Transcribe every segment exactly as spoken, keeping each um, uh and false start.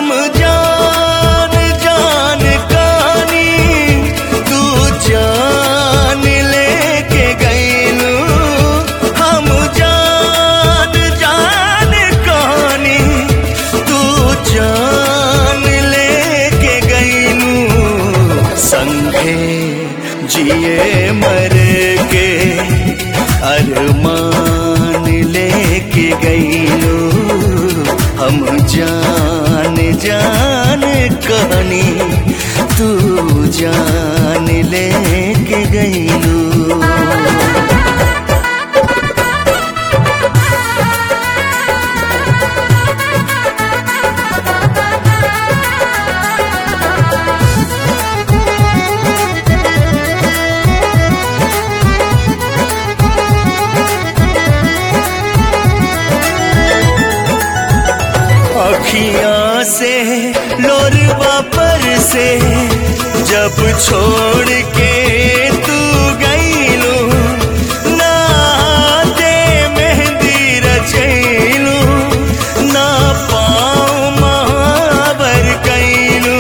हम जान जान कानी तू जान लेके गईलू। हम जान जान कानी तू जान लेके गईलू। संगे जिए मर के अरमान लेके गईलू। हम जान जान कहनी तू जान लेके गईलू। अखियाँ से लोरवा पर से जब छोड़ के तू गईलू। ना दे मेहंदी रचैलू ना पाँव महावर कैलू।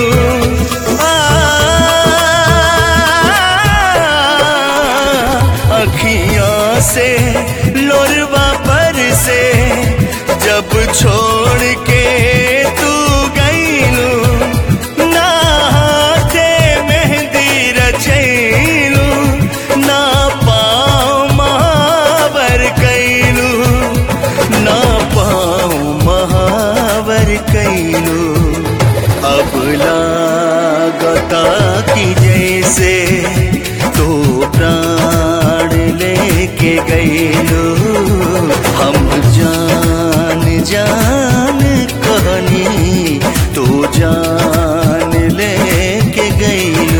अखियाँ से लोरवा पर से जब छोड़ के तू गईलू। ना दे मेहंदी रचैलू ना पाँव महावर कैलू ना पाँव महावर कैलू। अब लागता कि जैसे तो प्राण लेके गईलू। हम जान जान कहनी तू जान लेके गईलू।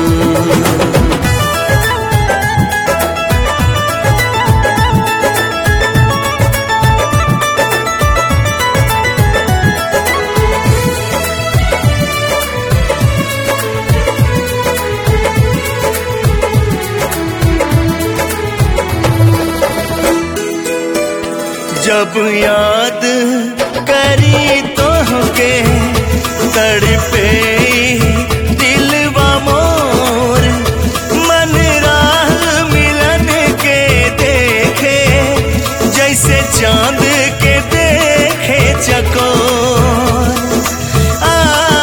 जब याद करी तोहके तड़पे दिलवा मोर। मन राह मिलन के देखे जैसे चांद के देखे चकोर। आ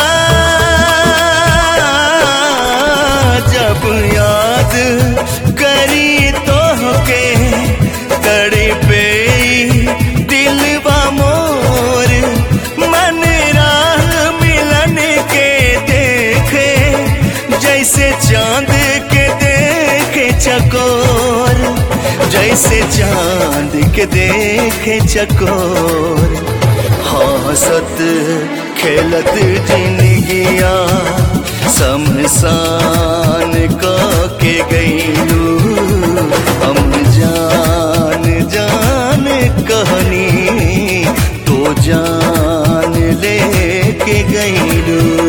जब याद करी तोहके तड़पे दिलवा मोर। मन राह मिलन के देखे जैसे चांद के देखे चकोर। जैसे चांद के देखे चकोर। हंसत खेलत जिंदगिया शमशान क के गईलू। हम जान जान कहनी तो जान लेके गईलू।